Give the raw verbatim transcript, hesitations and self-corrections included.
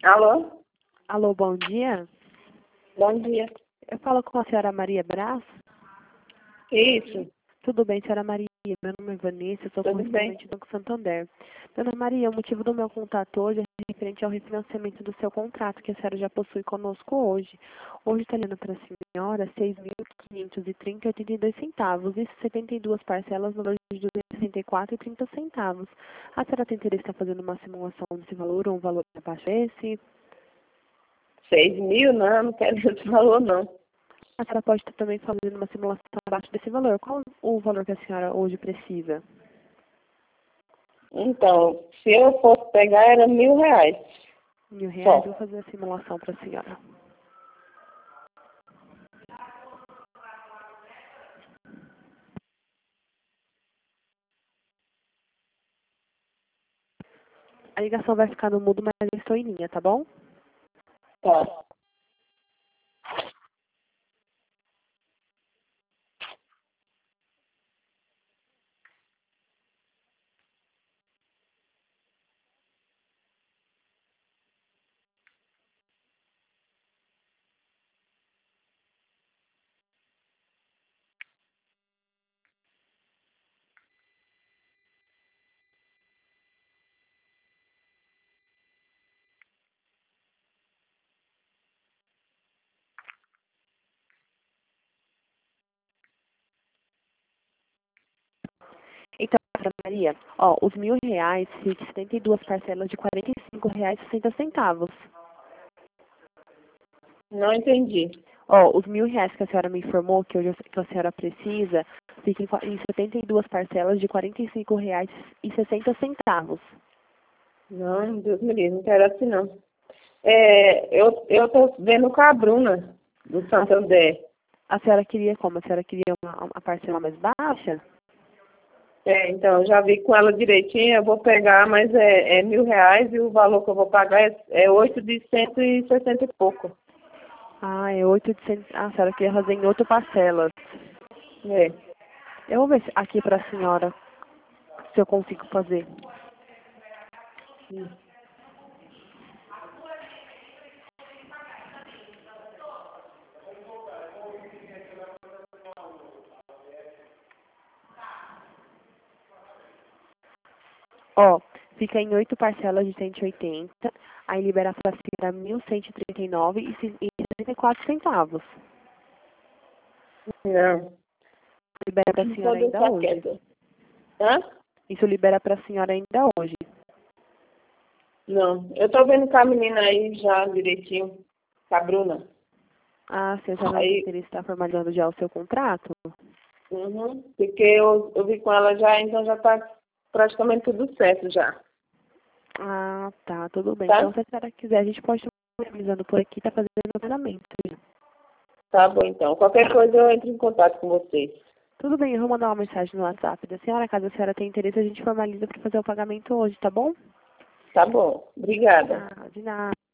Alô? Alô, bom dia. Bom dia. Eu falo com a senhora Maria Braz. Isso, Tudo bem, senhora Maria? Meu nome é Vanessa, eu sou tudo bem. correspondente do Banco Santander. Dona Maria, o motivo do meu contato hoje é referente ao refinanciamento do seu contrato, que a senhora já possui conosco hoje. Hoje está lendo para a senhora seis mil quinhentos e trinta vírgula oitenta e dois centavos, isso setenta e duas parcelas no valor de duzentos e sessenta e quatro vírgula trinta centavos. A senhora tem interesse em estar fazendo uma simulação desse valor ou um valor abaixo desse? Seis mil? Não, não quero esse valor, não. A senhora pode estar também fazendo uma simulação abaixo desse valor. Qual o valor que a senhora hoje precisa? Então, se eu fosse pegar, era mil reais. Mil reais, eu Só. vou fazer a simulação para a senhora. A ligação vai ficar no mudo, mas eu estou em linha, tá bom? Tá. Então, senhora Maria, ó, os mil reais fica setenta e duas parcelas de quarenta e cinco reais e sessenta centavos. Não entendi. Ó, os mil reais que a senhora me informou que hoje que a senhora precisa, fica em, qua- em setenta e duas parcelas de quarenta e cinco reais e sessenta centavos. Não, Deus me livre, não quero assim, não. É, eu, eu tô vendo com a Bruna, do Santander. A senhora queria como? A senhora queria uma, uma parcela mais baixa? É, então, eu já vi com ela direitinho, eu vou pegar, mas é, é mil reais e o valor que eu vou pagar é, é oito de cento e sessenta e pouco. Ah, é oitocentos. Ah, a senhora queria fazer em oito parcelas. É. Eu vou ver se- aqui para a senhora se eu consigo fazer. Ó, fica em oito parcelas de cento e oitenta, aí libera para a senhora mil cento e trinta e nove e sessenta e quatro centavos. Não. Libera para a senhora Pode ainda deixar hoje. quieto. Hã? Isso libera para a senhora ainda hoje. Não. Eu tô vendo com a menina aí já direitinho, com a Bruna. Ah, se a senhora tem Aí, interesse em estar formalizando já o seu contrato? uhum, porque eu, eu vi com ela já, então já tá praticamente tudo certo já. Ah, tá, tudo bem. Tá? Então, se a senhora quiser, a gente pode estar formalizando por aqui, tá fazendo o pagamento. Tá bom, então. Qualquer coisa eu entro em contato com vocês. Tudo bem, eu vou mandar uma mensagem no WhatsApp da senhora. Caso a senhora tenha interesse, a gente formaliza para fazer o pagamento hoje, tá bom? Tá bom. Obrigada. Ah, de nada.